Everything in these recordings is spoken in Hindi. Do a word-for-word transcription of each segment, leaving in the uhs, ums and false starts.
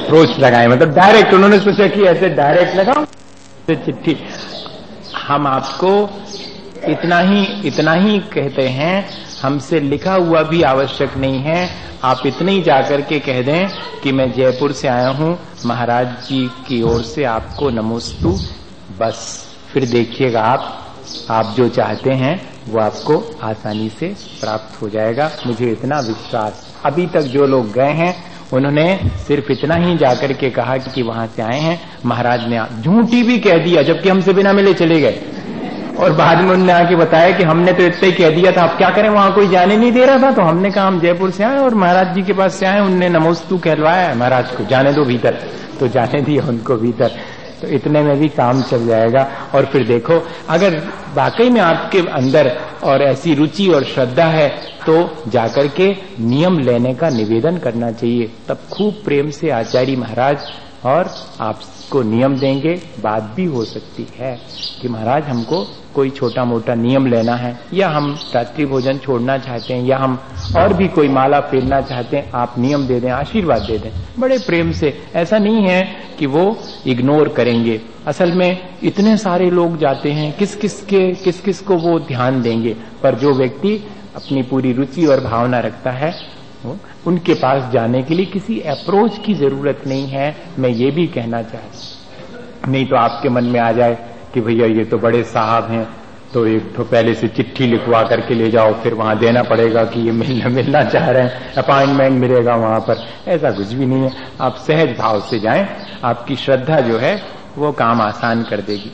अप्रोच लगाए, मतलब डायरेक्ट उन्होंने सोचा कि ऐसे डायरेक्ट लगाओ तो चिट्ठी। हम आपको इतना ही इतना ही कहते हैं, हमसे लिखा हुआ भी आवश्यक नहीं है। आप इतने ही जाकर के कह दें कि मैं जयपुर से आया हूं, महाराज जी की ओर से आपको नमोस्तु, बस फिर देखिएगा आप आप जो चाहते हैं वो आपको आसानी से प्राप्त हो जाएगा। मुझे इतना विश्वास। अभी तक जो लोग गए हैं उन्होंने सिर्फ इतना ही जाकर के कहा कि, कि वहां से आए हैं, महाराज ने झूठी भी कह दिया जबकि हमसे बिना मिले चले गए, और बाद में उन्होंने आके बताया कि हमने तो इतना ही कह दिया था, अब क्या करें, वहां कोई जाने नहीं दे रहा था। तो हमने कहा हम जयपुर से आए और महाराज जी के पास से आए, उनने नमोस्तु कहलवाया है महाराज को, जाने दो भीतर, तो जाने दिया उनको भीतर। तो इतने में भी काम चल जाएगा। और फिर देखो, अगर वाकई में आपके अंदर और ऐसी रुचि और श्रद्धा है तो जाकर के नियम लेने का निवेदन करना चाहिए। तब खूब प्रेम से आचार्य महाराज और आपको नियम देंगे। बात भी हो सकती है कि महाराज हमको कोई छोटा मोटा नियम लेना है, या हम रात्रि भोजन छोड़ना चाहते हैं, या हम और भी कोई माला फेरना चाहते हैं, आप नियम दे दें, आशीर्वाद दे दें बड़े प्रेम से। ऐसा नहीं है कि वो इग्नोर करेंगे। असल में इतने सारे लोग जाते हैं, किस किस के किस किस को वो ध्यान देंगे। पर जो व्यक्ति अपनी पूरी रुचि और भावना रखता है, उनके पास जाने के लिए किसी अप्रोच की जरूरत नहीं है। मैं ये भी कहना चाहता, नहीं तो आपके मन में आ जाए कि भैया ये तो बड़े साहब हैं, तो एक तो पहले से चिट्ठी लिखवा करके ले जाओ, फिर वहां देना पड़ेगा कि ये मिलना मिलना चाह रहे हैं, अपॉइंटमेंट मिलेगा वहां पर। ऐसा कुछ भी नहीं है। आप सहज भाव से जाएं, आपकी श्रद्धा जो है वो काम आसान कर देगी।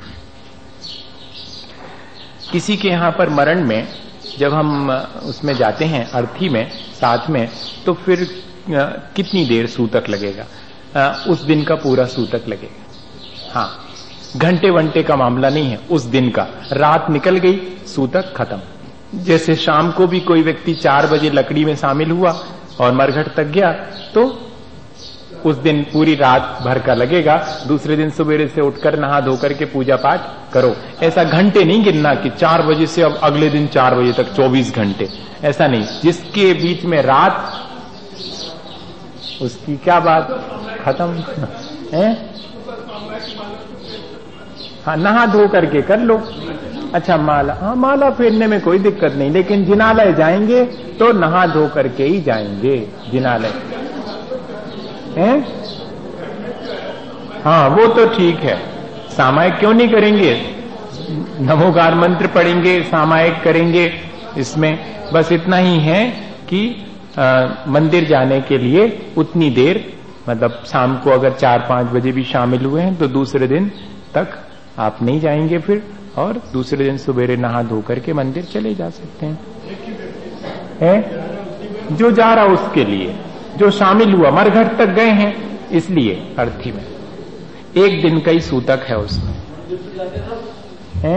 किसी के यहां पर मरण में जब हम उसमें जाते हैं, अर्थी में साथ में, तो फिर कितनी देर सूतक लगेगा? उस दिन का पूरा सूतक लगेगा। हाँ, घंटे वंटे का मामला नहीं है, उस दिन का। रात निकल गई, सूतक खत्म। जैसे शाम को भी कोई व्यक्ति चार बजे लकड़ी में शामिल हुआ और मरघट तक गया, तो उस दिन पूरी रात भर का लगेगा। दूसरे दिन सवेरे से उठकर नहा धोकर के पूजा पाठ करो। ऐसा घंटे नहीं गिनना कि चार बजे से अब अगले दिन चार बजे तक चौबीस घंटे, ऐसा नहीं। जिसके बीच में रात, उसकी क्या बात, खत्म है। हाँ, नहा धो करके कर लो। अच्छा, माला, हाँ माला फेरने में कोई दिक्कत नहीं, लेकिन जिनालय जाएंगे तो नहा धो करके ही जाएंगे जिनालय, हैं? हाँ, वो तो ठीक है। सामायिक क्यों नहीं करेंगे? नमोकार मंत्र पढ़ेंगे, सामायिक करेंगे। इसमें बस इतना ही है कि आ, मंदिर जाने के लिए उतनी देर, मतलब शाम को अगर चार पांच बजे भी शामिल हुए हैं तो दूसरे दिन तक आप नहीं जाएंगे फिर, और दूसरे दिन सवेरे नहा धो करके मंदिर चले जा सकते हैं। है? जो जा रहा उसके लिए, जो शामिल हुआ, मरघट तक गए हैं इसलिए अर्थी में एक दिन का ही सूतक है उसमें। है?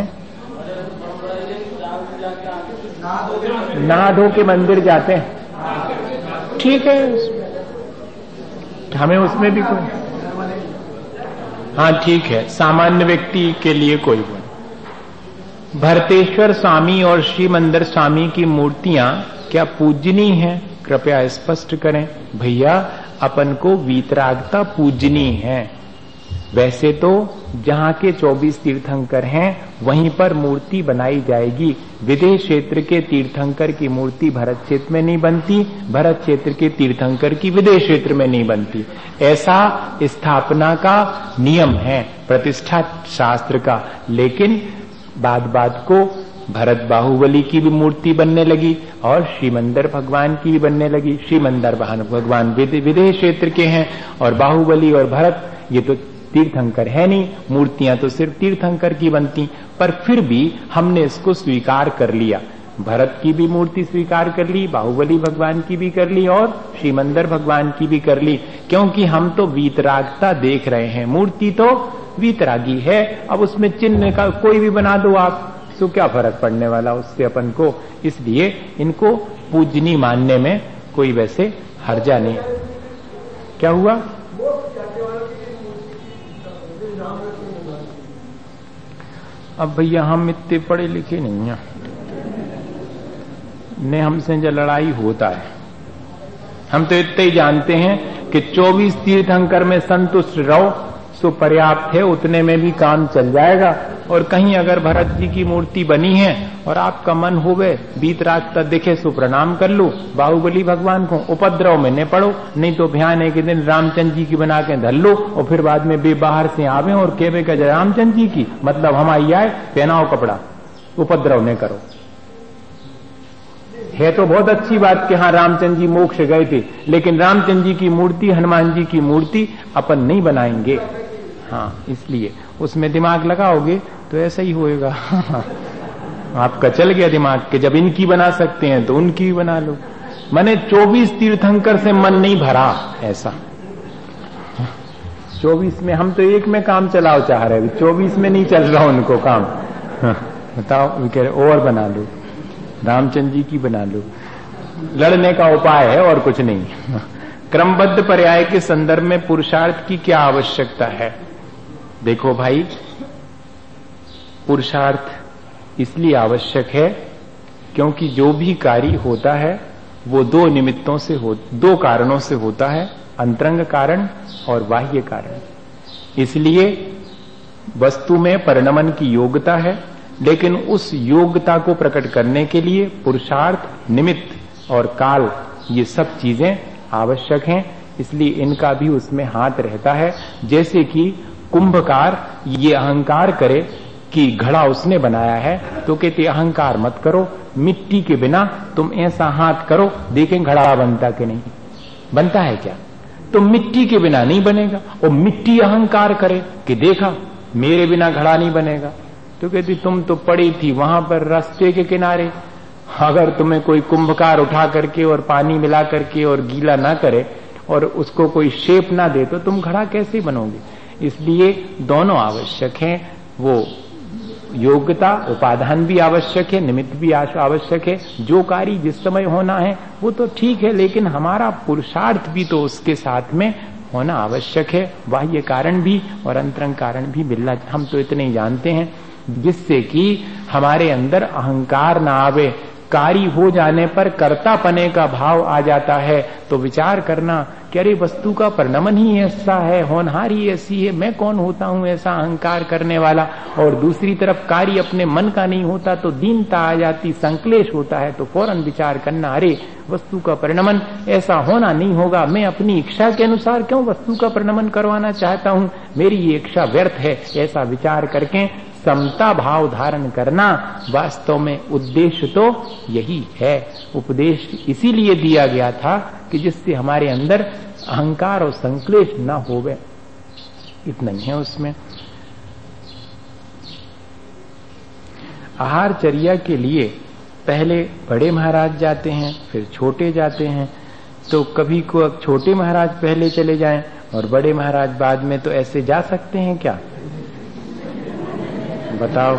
नहा धो के मंदिर जाते हैं, ठीक है, हमें उसमें भी कोई, हाँ ठीक है, सामान्य व्यक्ति के लिए कोई वो। भरतेश्वर स्वामी और श्री मंदिर स्वामी की मूर्तियां क्या पूजनीय हैं? कृपया स्पष्ट करें। भैया, अपन को वीतरागता पूजनीय है। वैसे तो जहां के चौबीस तीर्थंकर हैं वहीं पर मूर्ति बनाई जाएगी। विदेश क्षेत्र के तीर्थंकर की मूर्ति भरत क्षेत्र में नहीं बनती, भरत क्षेत्र के तीर्थंकर की विदेश क्षेत्र में नहीं बनती। ऐसा स्थापना का नियम है, प्रतिष्ठा शास्त्र का। लेकिन बाद बाद को भरत बाहुबली की भी मूर्ति बनने लगी और श्रीमंदर भगवान की भी बनने लगी। श्रीमंदर भगवान विदेश क्षेत्र के हैं और बाहुबली और भरत ये तो तीर्थंकर है नहीं, मूर्तियां तो सिर्फ तीर्थंकर की बनती। पर फिर भी हमने इसको स्वीकार कर लिया, भरत की भी मूर्ति स्वीकार कर ली, बाहुबली भगवान की भी कर ली और श्रीमंदर भगवान की भी कर ली, क्योंकि हम तो वीतरागता देख रहे हैं। मूर्ति तो वीतरागी है, अब उसमें चिन्ह का कोई भी बना दो आप, तो क्या फर्क पड़ने वाला उससे अपन को। इसलिए इनको पूजनीय मानने में कोई वैसे हर्जा नहीं। क्या हुआ? अब भैया हम इतने पढ़े लिखे नहीं हैं, ने हमसे जो लड़ाई होता है, हम तो इतने ही जानते हैं कि चौबीस तीर्थंकर में संतुष्ट रहो सो पर्याप्त है, उतने में भी काम चल जाएगा। और कहीं अगर भरत जी की मूर्ति बनी है और आपका मन होवे बीत रात तक दिखे सो प्रणाम कर लो बाहुबली भगवान को, उपद्रव में न पड़ो, नहीं तो ध्यान एक दिन रामचंद्र जी की बना के धर लो और फिर बाद में बे बाहर से आवे और केवे का रामचंद्र जी की मतलब हम आई आए, पहनाओ कपड़ा, उपद्रव न करो। है तो बहुत अच्छी बात कि हाँ रामचंद्र जी मोक्ष गए थे, लेकिन रामचंद्र जी की मूर्ति, हनुमान जी की मूर्ति अपन नहीं बनाएंगे। हाँ, इसलिए उसमें दिमाग लगाओगे तो ऐसा ही होएगा। आपका चल गया दिमाग कि जब इनकी बना सकते हैं तो उनकी बना लो। मैंने चौबीस तीर्थंकर से मन नहीं भरा, ऐसा चौबीस में हम तो एक में काम चलाओ चाह रहे, चौबीस में नहीं चल रहा उनको काम। बताओ, कह रहे और बना लो, रामचंद्र जी की बना लो। लड़ने का उपाय है और कुछ नहीं। क्रमबद्ध पर्याय के संदर्भ में पुरुषार्थ की क्या आवश्यकता है? देखो भाई, पुरुषार्थ इसलिए आवश्यक है क्योंकि जो भी कार्य होता है वो दो निमित्तों से हो, दो कारणों से होता है, अंतरंग कारण और बाह्य कारण। इसलिए वस्तु में परिणमन की योग्यता है, लेकिन उस योग्यता को प्रकट करने के लिए पुरुषार्थ, निमित्त और काल ये सब चीजें आवश्यक हैं। इसलिए इनका भी उसमें हाथ रहता है। जैसे कि कुंभकार ये अहंकार करे कि घड़ा उसने बनाया है, तो कहते अहंकार मत करो, मिट्टी के बिना तुम ऐसा हाथ करो देखें घड़ा बनता कि नहीं बनता है क्या? तो मिट्टी के बिना नहीं बनेगा। और मिट्टी अहंकार करे कि देखा मेरे बिना घड़ा नहीं बनेगा, तो कहती तुम तो पड़ी थी वहां पर रास्ते के किनारे, अगर तुम्हें कोई कुंभकार उठा करके और पानी मिला करके और गीला ना करे और उसको कोई शेप ना दे तो तुम घड़ा कैसे बनोगे? इसलिए दोनों आवश्यक हैं। वो योग्यता, उपादान भी आवश्यक है, निमित्त भी आवश्यक है। जो कार्य जिस समय होना है वो तो ठीक है, लेकिन हमारा पुरुषार्थ भी तो उसके साथ में होना आवश्यक है। बाह्य कारण भी और अंतरंग कारण भी मिलना, हम तो इतने ही जानते हैं, जिससे कि हमारे अंदर अहंकार ना आवे। कार्य हो जाने पर कर्तापने का भाव आ जाता है तो विचार करना कि अरे वस्तु का परिणमन ही ऐसा है, होनहार ही ऐसी है, मैं कौन होता हूं ऐसा अहंकार करने वाला। और दूसरी तरफ कार्य अपने मन का नहीं होता तो दीनता आ जाती, संक्लेश होता है, तो फौरन विचार करना अरे वस्तु का परिणमन ऐसा होना नहीं होगा, मैं अपनी इच्छा के अनुसार क्यों वस्तु का परिणमन करवाना चाहता हूं, मेरी ये इच्छा व्यर्थ है। ऐसा विचार करके समता भाव धारण करना वास्तव में उद्देश्य तो यही है। उपदेश इसीलिए दिया गया था कि जिससे हमारे अंदर अहंकार और संक्लेश न होवे। इतना ही है उसमें। आहारचर्या के लिए पहले बड़े महाराज जाते हैं, फिर छोटे जाते हैं। तो कभी को छोटे महाराज पहले चले जाएं और बड़े महाराज बाद में, तो ऐसे जा सकते हैं क्या? बताओ।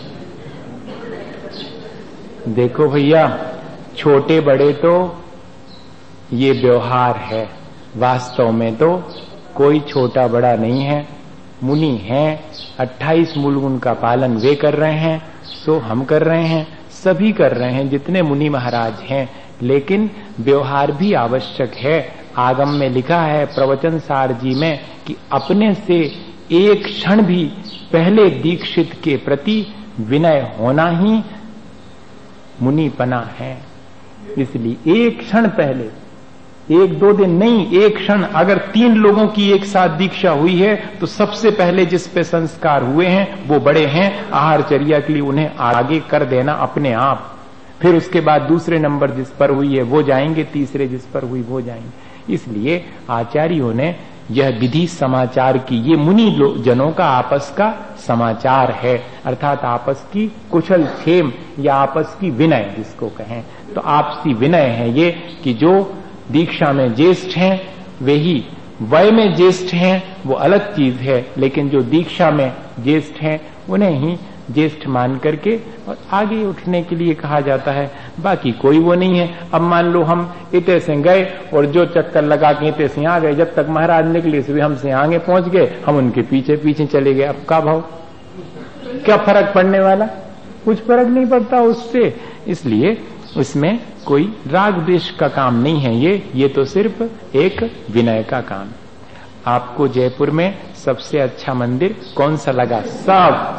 देखो भैया, छोटे बड़े तो ये व्यवहार है, वास्तव में तो कोई छोटा बड़ा नहीं है। मुनि हैं, अट्ठाईस मूल गुण का पालन वे कर रहे हैं, सो हम कर रहे हैं, सभी कर रहे हैं जितने मुनि महाराज हैं। लेकिन व्यवहार भी आवश्यक है। आगम में लिखा है प्रवचन सार जी में कि अपने से एक क्षण भी पहले दीक्षित के प्रति विनय होना ही मुनिपना है। इसलिए एक क्षण पहले, एक दो दिन नहीं, एक क्षण। अगर तीन लोगों की एक साथ दीक्षा हुई है तो सबसे पहले जिस पे संस्कार हुए हैं वो बड़े हैं। आहारचर्या के लिए उन्हें आगे कर देना अपने आप। फिर उसके बाद दूसरे नंबर जिस पर हुई है वो जाएंगे, तीसरे जिस पर हुई वो जाएंगे। इसलिए आचार्यों ने यह विधि समाचार की, ये मुनि जनों का आपस का समाचार है, अर्थात आपस की कुशल क्षेम या आपस की विनय जिसको कहें, तो आपसी विनय है ये कि जो दीक्षा में ज्येष्ठ हैं वे ही, वय में ज्येष्ठ हैं वो अलग चीज है, लेकिन जो दीक्षा में ज्येष्ठ हैं उन्हें ही ज्येष्ठ मान करके और आगे उठने के लिए कहा जाता है। बाकी कोई वो नहीं है। अब मान लो हम इतने से गए और जो चक्कर लगा के इतने से आ गए, जब तक महाराज निकले से हमसे आगे पहुंच गए, हम उनके पीछे पीछे चले गए। अब का भाव, क्या फर्क पड़ने वाला? कुछ फर्क नहीं पड़ता उससे। इसलिए उसमें कोई राग द्वेष का काम नहीं है ये ये तो सिर्फ एक विनय का काम। आपको जयपुर में सबसे अच्छा मंदिर कौन सा लगा? सब।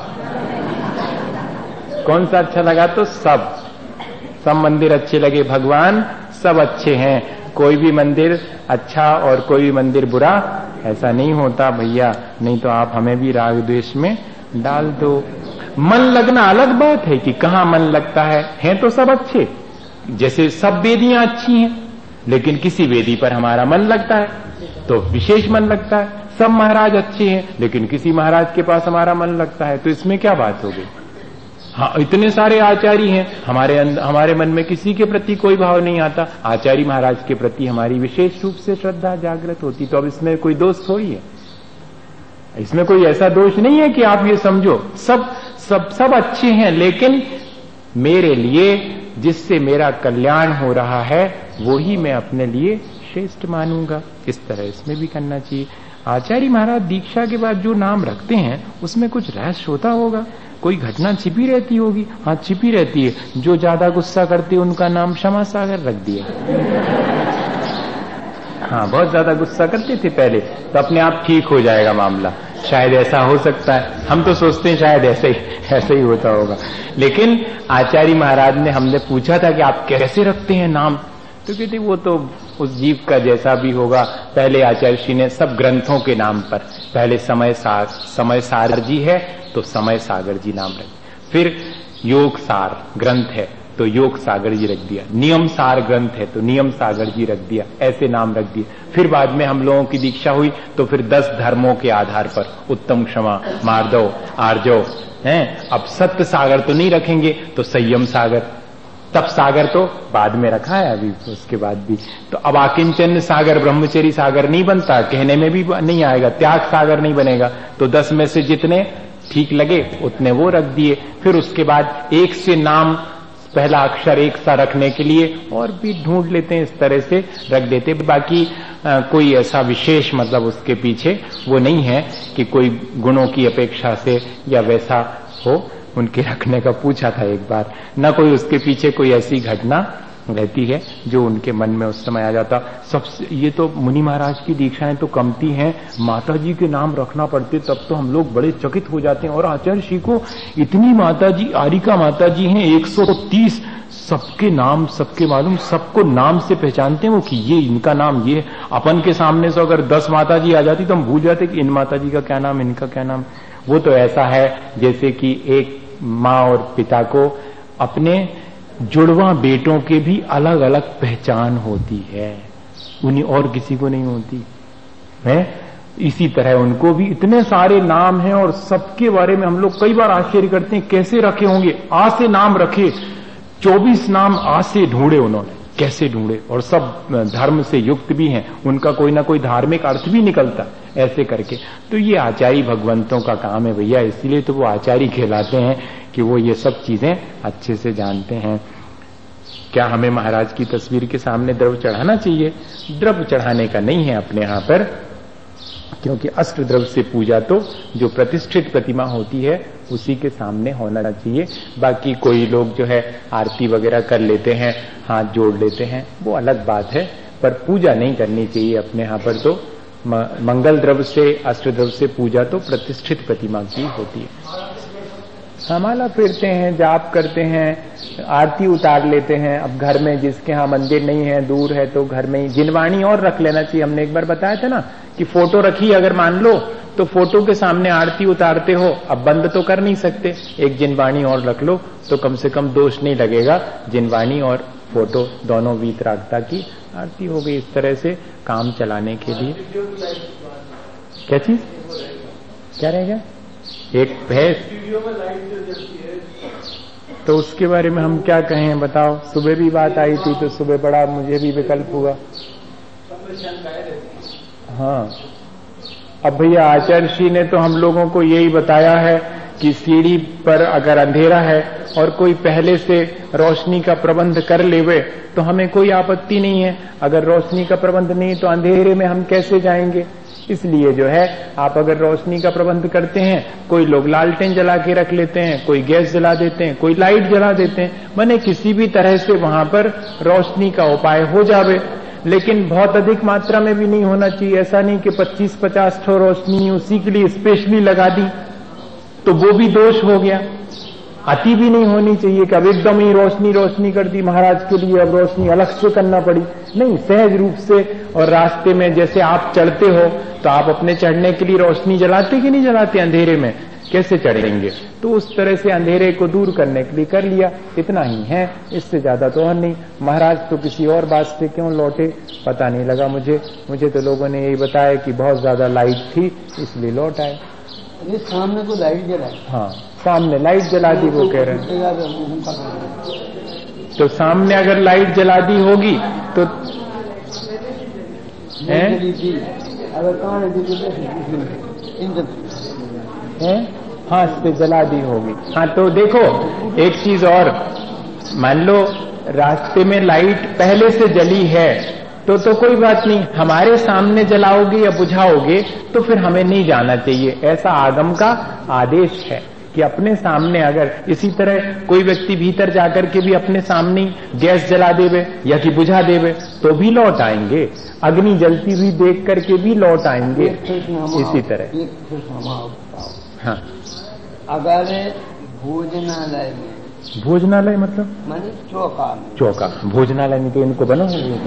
कौन सा अच्छा लगा? तो सब सब मंदिर अच्छे लगे। भगवान सब अच्छे हैं, कोई भी मंदिर अच्छा और कोई भी मंदिर बुरा ऐसा नहीं होता भैया, नहीं तो आप हमें भी राग द्वेष में डाल दो। मन लगना अलग बात है कि कहाँ मन लगता है, हैं तो सब अच्छे, जैसे सब वेदियां अच्छी हैं, लेकिन किसी वेदी पर हमारा मन लगता है तो विशेष मन लगता है। सब महाराज अच्छे हैं लेकिन किसी महाराज के पास हमारा मन लगता है, तो इसमें क्या बात हो गई? हाँ, इतने सारे आचार्य हैं, हमारे हमारे मन में किसी के प्रति कोई भाव नहीं आता, आचार्य महाराज के प्रति हमारी विशेष रूप से श्रद्धा जागृत होती, तो अब इसमें कोई दोष थोड़ी है। इसमें कोई ऐसा दोष नहीं है कि आप ये समझो सब सब सब अच्छे हैं, लेकिन मेरे लिए जिससे मेरा कल्याण हो रहा है वो ही मैं अपने लिए श्रेष्ठ मानूंगा। इस तरह इसमें भी करना चाहिए। आचार्य महाराज दीक्षा के बाद जो नाम रखते हैं उसमें कुछ रहस्य होता होगा, कोई घटना छिपी रहती होगी। हाँ, छिपी रहती है। जो ज्यादा गुस्सा करते उनका नाम क्षमा सागर रख दिया। हाँ, बहुत ज्यादा गुस्सा करते थे पहले, तो अपने आप ठीक हो जाएगा मामला, शायद ऐसा हो सकता है। हम तो सोचते हैं शायद ऐसे ही ऐसे ही होता होगा, लेकिन आचार्य महाराज ने, हमने पूछा था कि आप कैसे रखते हैं नाम, तो कहते वो तो उस जीव का जैसा भी होगा। पहले आचार्य श्री ने सब ग्रंथों के नाम पर, पहले समय सार समय सागर जी है तो समय सागर जी नाम रख, फिर योग सार ग्रंथ है तो योग सागर जी रख दिया, नियम सार ग्रंथ है तो नियम सागर जी रख दिया, ऐसे नाम रख दिए। फिर बाद में हम लोगों की दीक्षा हुई तो फिर दस धर्मों के आधार पर उत्तम, क्षमा, मार्दव, आर्जव हैं। अब सत्य सागर तो नहीं रखेंगे तो संयम सागर, तप सागर तो बाद में रखा है अभी, उसके बाद भी। तो अब आकिंचन सागर, ब्रह्मचरी सागर नहीं बनता, कहने में भी नहीं आएगा, त्याग सागर नहीं बनेगा। तो दस में से जितने ठीक लगे उतने वो रख दिए। फिर उसके बाद एक से नाम, पहला अक्षर एक सा रखने के लिए और भी ढूंढ लेते हैं, इस तरह से रख देते। बाकी आ, कोई ऐसा विशेष मतलब उसके पीछे वो नहीं है कि कोई गुणों की अपेक्षा से या वैसा हो उनके रखने का। पूछा था एक बार, न कोई उसके पीछे कोई ऐसी घटना रहती है जो उनके मन में उस समय आ जाता। सबसे ये तो मुनि महाराज की दीक्षाएं तो कमती हैं, माता जी के नाम रखना पड़ते, तब तो हम लोग बड़े चकित हो जाते हैं। और आचार्य श्री को इतनी माता जी, आरिका माता जी हैं एक सौ तीस, सबके नाम सबके मालूम, सबको नाम से पहचानते हैं वो कि ये इनका नाम ये। अपन के सामने से अगर दस माता जी आ जाती तो हम भूल जाते कि इन माता जी का क्या नाम, इनका क्या नाम। वो तो ऐसा है जैसे कि एक माँ और पिता को अपने जुड़वा बेटों के भी अलग अलग पहचान होती है, उन्हीं और किसी को नहीं होती है। इसी तरह उनको भी इतने सारे नाम हैं और सबके बारे में हम लोग कई बार आश्चर्य करते हैं कैसे रखे होंगे। आ से नाम रखे, चौबीस नाम आ से ढूंढे उन्होंने, कैसे ढूंढे, और सब धर्म से युक्त भी हैं, उनका कोई ना कोई धार्मिक अर्थ भी निकलता ऐसे करके। तो ये आचार्य भगवंतों का काम है भैया, इसलिए तो वो आचार्य कहलाते हैं कि वो ये सब चीजें अच्छे से जानते हैं। क्या हमें महाराज की तस्वीर के सामने द्रव्य चढ़ाना चाहिए? द्रव्य चढ़ाने का नहीं है अपने यहां पर, क्योंकि अष्ट द्रव्य से पूजा तो जो प्रतिष्ठित प्रतिमा होती है उसी के सामने होना चाहिए। बाकी कोई लोग जो है आरती वगैरह कर लेते हैं, हाथ जोड़ लेते हैं, वो अलग बात है, पर पूजा नहीं करनी चाहिए अपने यहां पर। तो मंगल द्रव्य से, अष्ट द्रव्य से पूजा तो प्रतिष्ठित प्रतिमा की होती है। हमारा फिरते हैं, जाप करते हैं, आरती उतार लेते हैं। अब घर में जिसके यहाँ मंदिर नहीं है, दूर है, तो घर में ही जिनवाणी और रख लेना चाहिए। हमने एक बार बताया था ना कि फोटो रखी अगर मान लो तो फोटो के सामने आरती उतारते हो, अब बंद तो कर नहीं सकते, एक जिनवाणी और रख लो तो कम से कम दोष नहीं लगेगा। जिनवाणी और फोटो दोनों वीतरागता की आरती हो गई। इस तरह से काम चलाने के लिए क्या चीज क्या रहेगा? एक भैंस, तो उसके बारे में हम क्या कहें बताओ। सुबह भी बात आई थी तो सुबह बड़ा मुझे भी विकल्प हुआ। हाँ, अब भैया आचार्य श्री ने तो हम लोगों को यही बताया है कि सीढ़ी पर अगर अंधेरा है और कोई पहले से रोशनी का प्रबंध कर लेवे तो हमें कोई आपत्ति नहीं है। अगर रोशनी का प्रबंध नहीं तो अंधेरे में हम कैसे जाएंगे? इसलिए जो है आप अगर रोशनी का प्रबंध करते हैं, कोई लोग लालटेन जला के रख लेते हैं, कोई गैस जला देते हैं, कोई लाइट जला देते हैं, माने किसी भी तरह से वहां पर रोशनी का उपाय हो जावे। लेकिन बहुत अधिक मात्रा में भी नहीं होना चाहिए। ऐसा नहीं कि पच्चीस पचास ठो रोशनी उसी के लिए स्पेशली लगा दी तो वो भी दोष हो गया। अति भी नहीं होनी चाहिए कि अब एकदम ही रोशनी रोशनी कर दी महाराज के लिए, अब रोशनी अलग से करना पड़ी। नहीं, सहज रूप से। और रास्ते में जैसे आप चढ़ते हो तो आप अपने चढ़ने के लिए रोशनी जलाते कि नहीं जलाते? अंधेरे में कैसे चढ़ेंगे? तो उस तरह से अंधेरे को दूर करने के लिए कर लिया, इतना ही है, इससे ज्यादा तो और नहीं। महाराज तो किसी और बात से क्यों लौटे पता नहीं लगा मुझे। मुझे तो लोगों ने यही बताया कि बहुत ज्यादा लाइट थी इसलिए लौट आए। सामने को लाइट जलाई? हाँ, सामने लाइट जला दी वो कह रहे हैं। तो सामने अगर लाइट जला दी होगी तो है हाँ इस पे जला दी होगी। हाँ तो देखो एक चीज और, मान लो रास्ते में लाइट पहले से जली है तो तो कोई बात नहीं, हमारे सामने जलाओगे या बुझाओगे तो फिर हमें नहीं जाना चाहिए। ऐसा आगम का आदेश है कि अपने सामने अगर इसी तरह कोई व्यक्ति भीतर जाकर के भी अपने सामने गैस जला देवे या कि बुझा देवे तो भी लौट आएंगे। अग्नि जलती हुई देख करके भी लौट आएंगे। इसी तरह हाँ, अगर भोजनालय में, भोजनालय मतलब माने चौका में, चौका भोजनालय में तो इनको बना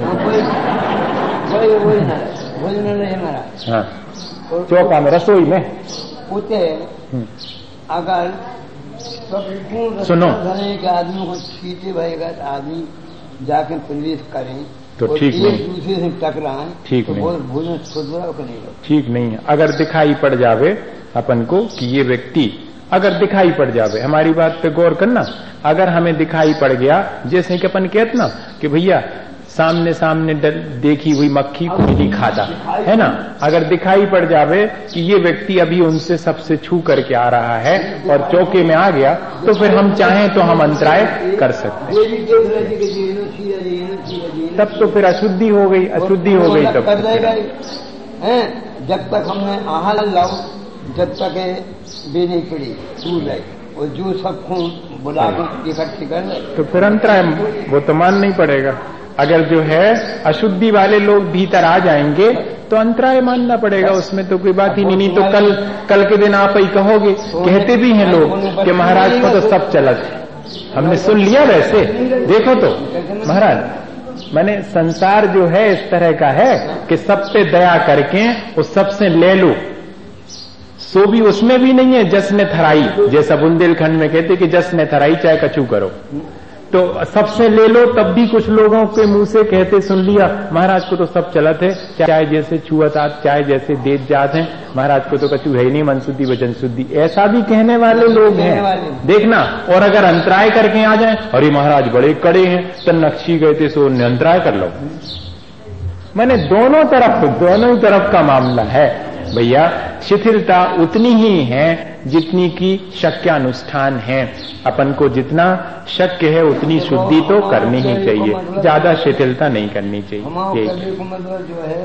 भोजनालय हमारा हाँ, चौका में रसोई में उते अगर सुनो के आदमी को सीटे भरेगा तो आदमी जाके प्रवेश करें तो ठीक नहीं, दूसरे से टकराएं ठीक तो नहीं, भोजन नहीं, ठीक नहीं है। अगर दिखाई पड़ जावे अपन को कि ये व्यक्ति, अगर दिखाई पड़ जावे, हमारी बात पे गौर करना, अगर हमें दिखाई पड़ गया जैसे कि अपन कहते ना कि भैया सामने सामने देखी हुई मक्खी कोई नहीं खाता है ना, अगर दिखाई पड़ जावे कि ये व्यक्ति अभी उनसे सबसे छू करके आ रहा है और चौके में आ गया तो फिर हम चाहें तो हम अंतराय कर सकते हैं। तब तो फिर अशुद्धि हो गई, अशुद्धि हो गई तब जब तक हमने आहार लाओ जब तक बे नहीं पड़ी दूर रहे और जो सब खून बुला इकट्ठी कर ले तो फिर अंतराय वो तो मान नहीं पड़ेगा। अगर जो है अशुद्धि वाले लोग भीतर आ जाएंगे तो अंतराय मानना पड़ेगा, उसमें तो कोई बात ही नहीं। नहीं तो कल कल के दिन आप ही कहोगे, कहते भी हैं लोग कि महाराज को तो सब चलत है। हमने सुन लिया वैसे, देखो तो महाराज मैंने संसार जो है इस तरह का है कि सब पे दया करके उस सबसे ले लो, सो भी उसमें भी नहीं है जश्न थराई, जैसा बुंदेलखंड में कहते कि जश्न थराई चाहे कचू करो, तो सबसे ले लो। तब भी कुछ लोगों के मुंह से कहते सुन लिया महाराज को तो सब चलत है, चाहे जैसे छुअतात चाहे जैसे देत जात है, महाराज को तो कचू है ही नहीं, मन शुद्धि वचन शुद्धि, ऐसा भी कहने वाले लोग हैं देखना। और अगर अंतराय करके आ जाए, अरे महाराज बड़े कड़े हैं तो नक्शी गए थे सो अंतराय कर लो। मैंने दोनों तरफ दोनों ही तरफ का मामला है भैया। शिथिलता उतनी ही है जितनी की शक्यानुष्ठान है, अपन को जितना शक्य है उतनी शुद्धि तो करनी ही चाहिए, ज्यादा शिथिलता नहीं करनी चाहिए। मतलब जो है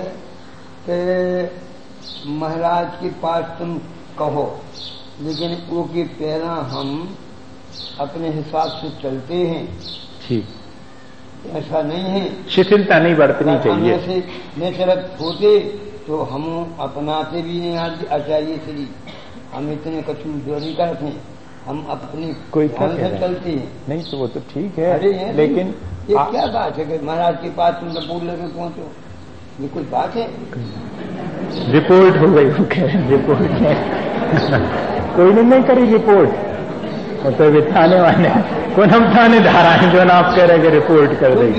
कि महाराज के पास तुम कहो, लेकिन वो के पहला हम अपने हिसाब से चलते हैं, ठीक ऐसा नहीं है, शिथिलता नहीं बरतनी चाहिए। नेचरत होते तो हम अपनाते भी नहीं आचार्य श्री, हम इतने कछु जो नहीं करते, हम अपनी कोई से चलते हैं। नहीं तो वो तो ठीक है, लेकिन ये आ... क्या बात है कि महाराज के पास तुम रिपोर्ट लेके पहुंचो, ये कोई बात है? रिपोर्ट हो गई, रिपोर्ट कोई नहीं, नहीं करी रिपोर्ट, वो तो भी थाने वाले कौन, हम थाने धारा है जो ना आप कह रहे कि रिपोर्ट कर देंगे।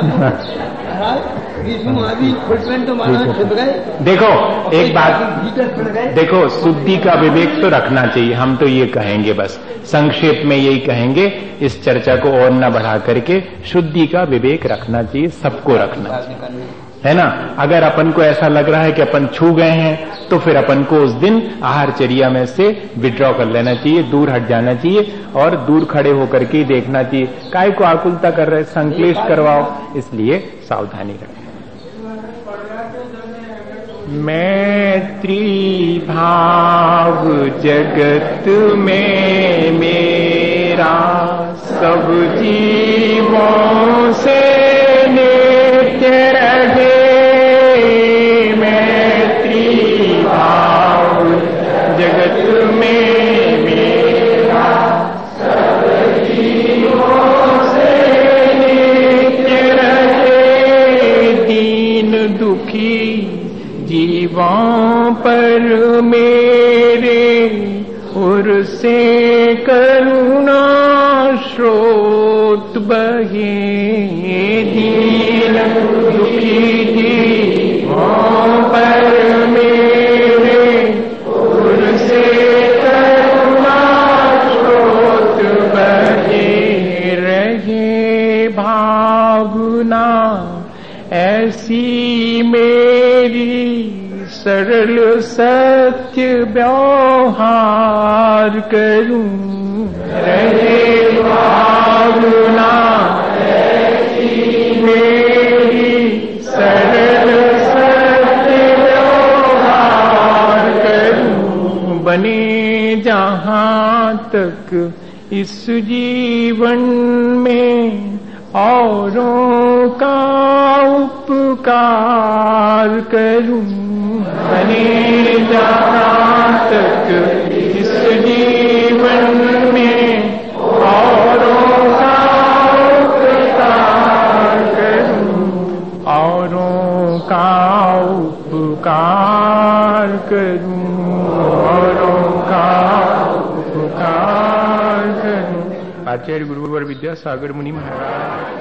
देखो एक बात, देखो शुद्धि का विवेक तो रखना चाहिए, हम तो ये कहेंगे, बस संक्षेप में यही कहेंगे, इस चर्चा को और न बढ़ा करके शुद्धि का विवेक रखना चाहिए, सबको रखना चाहिए, है ना। अगर अपन को ऐसा लग रहा है कि अपन छू गए हैं तो फिर अपन को उस दिन आहारचर्या में से विड्रॉ कर लेना चाहिए, दूर हट जाना चाहिए और दूर खड़े होकर के ही देखना चाहिए। काय को आकुलता कर रहे, संक्लेश करवाओ, इसलिए सावधानी रखें। मैत्री भाव जगत में मेरा सब जीवों से नित्य रहे। मैत्री भाव जगत में मेरा सब जीवों से नित्य रहे। दीन दुखी जीवों पर मेरे उर से करुणा स्रोत बहे। दीन दुखी जीवों पर मेरे उर से करुणा स्रोत बहे। रहे भावना ऐसी मेरी सरल सत्य व्यवहार करूं। रहे भावना ऐसी मेरी सरल सत्य व्यवहार करूं। बने जहां तक इस जीवन में औरों का उपकार करूं। बने जहां तक इस जीवन में औरों का उपकार करूं। औरों का उपकार करूं। औरों का उपकार करूं। आचार्य गुरुवर विद्यासागर मुनि महाराज।